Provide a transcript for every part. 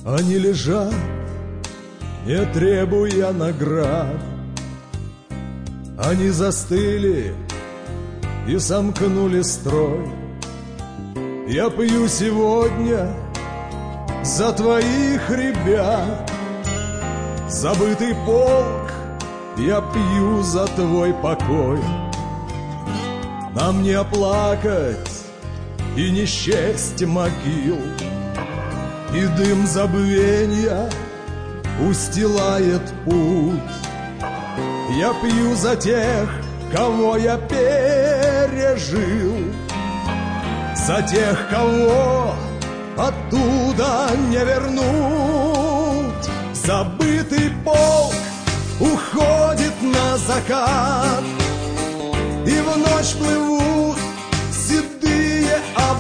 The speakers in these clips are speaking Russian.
Они лежат, не требуя наград. Они застыли и сомкнули строй. Я пью сегодня за твоих ребят. Забытый полк, я пью за твой покой. Нам не оплакать и не счесть могил, и дым забвенья устилает путь. Я пью за тех, кого я пережил, за тех, кого оттуда не вернуть. Забытый полк уходит на закат, и в ночь плывут седые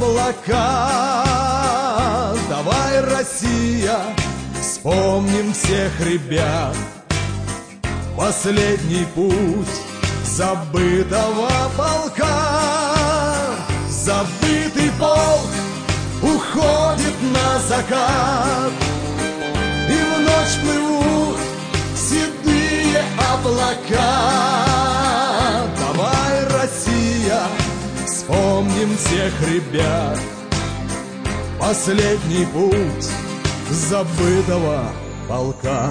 облака. Давай, Россия, вспомним всех ребят. Последний путь забытого полка. Забытый полк уходит на закат, и в ночь плывут седые облака. Давай, Россия, вспомним всех ребят. Последний путь забытого полка.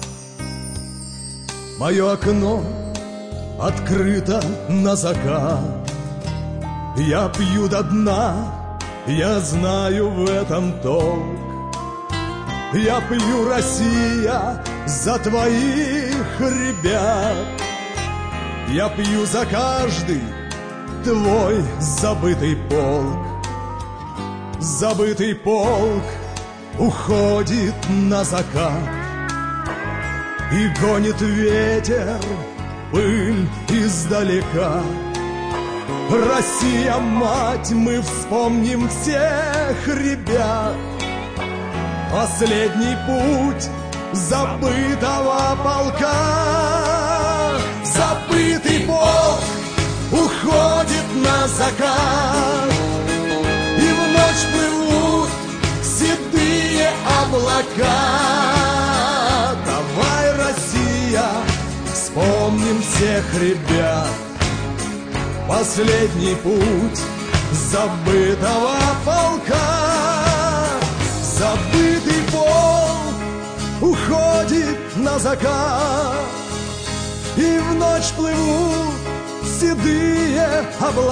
Мое окно открыто на закат. Я пью до дна, я знаю в этом толк. Я пью, Россия, за твоих ребят. Я пью за каждый твой забытый полк. Забытый полк уходит на закат, и гонит ветер пыль издалека. Россия, мать, мы вспомним всех ребят. Последний путь забытого полка. Забытый полк уходит на закат, и в ночь плывут седые облака. Давай, Россия, вспомним всех ребят. Последний путь забытого полка. Забытый полк уходит на закат, и в ночь плывут седые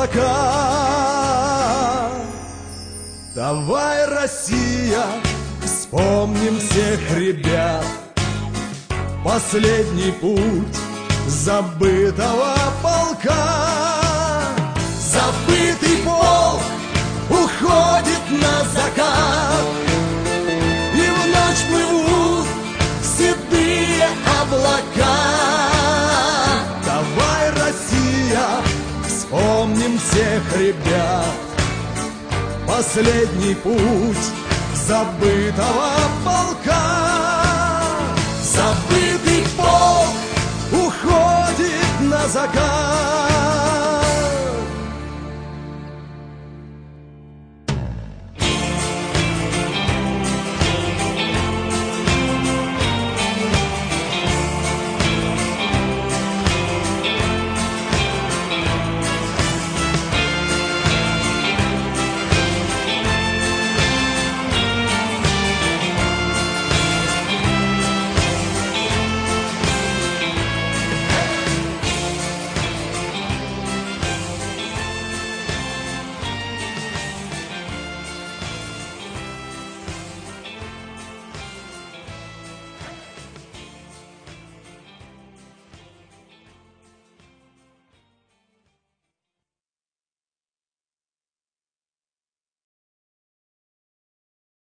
облака. Давай, Россия, вспомним всех ребят. Последний путь забытого полка. Забытый полк уходит на закат, и в ночь плывут седые облака. Давай, Россия, вспомним всех ребят. Последний путь забытого полка. Забытый полк уходит на закат,